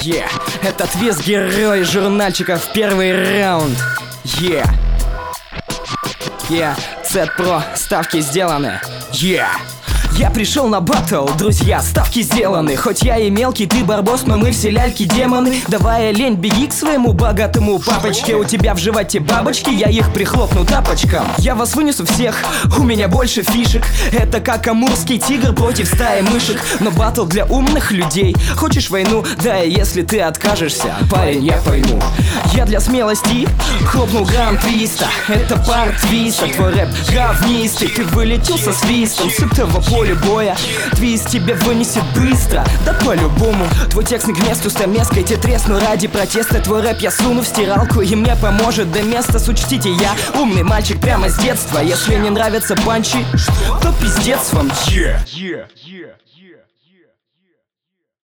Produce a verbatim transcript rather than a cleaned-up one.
Yeah. Это твист герой журнальчиков в первый раунд. Yeah. Yeah. Цет Про, ставки сделаны. Yeah. Я пришел на баттл, друзья, ставки сделаны. Хоть я и мелкий, ты барбос, но мы все ляльки демоны. Давай, лень, беги к своему богатому папочке. У тебя в животе бабочки, я их прихлопну тапочком. Я вас вынесу всех, у меня больше фишек. Это как амурский тигр против стаи мышек. Но баттл для умных людей. Хочешь войну? Да, и если ты откажешься, парень, я пойму. Я для смелости хлопнул грамм твиста. Это пар твиста, твой рэп говнистый. Ты вылетел со свистом с этого поля боя. Твист тебя вынесет быстро, да по-любому. Твой текст не к месту, стамеской тебе тресну ради протеста. Твой рэп я суну в стиралку и мне поможет до места. Учтите, я умный мальчик прямо с детства. Если не нравятся панчи, то пиздец вам. Yeah, yeah, yeah.